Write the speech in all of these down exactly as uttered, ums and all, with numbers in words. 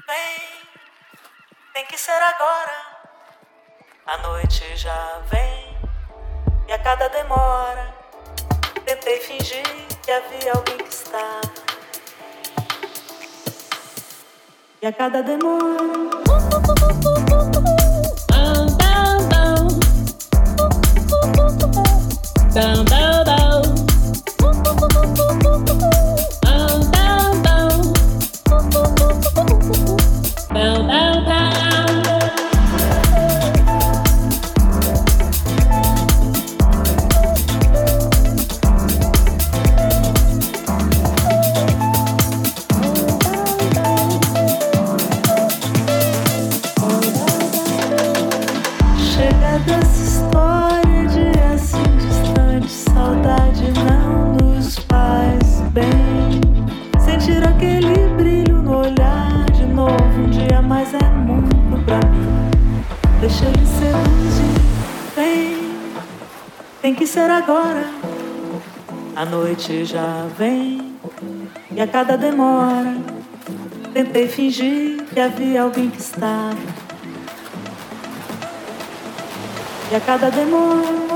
Vem, tem que ser agora. A noite já vem e a cada demora tentei fingir que havia alguém que estava. E a cada demora Down, down, down. Down, down, down. Down, down, down. Chega dessa história de assim distante, saudade não nos faz bem. Sentir aquele brilho no olhar de novo um dia, mas é muito pra mim. Deixa ele seduzir, vem, tem que ser agora. A noite já vem e a cada demora tentei fingir que havia alguém que estava. E a cada demora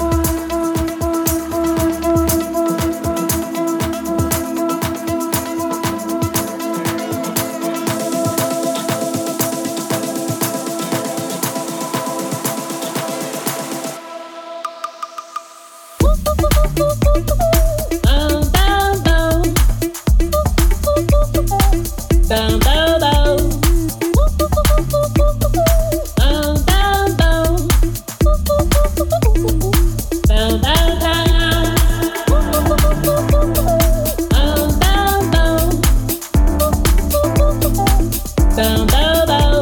down, down, down. Down, down, down. Down, down, down. Down, down, down. Down, down, down. Down, down, down.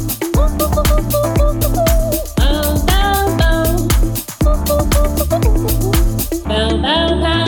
Down, down, down.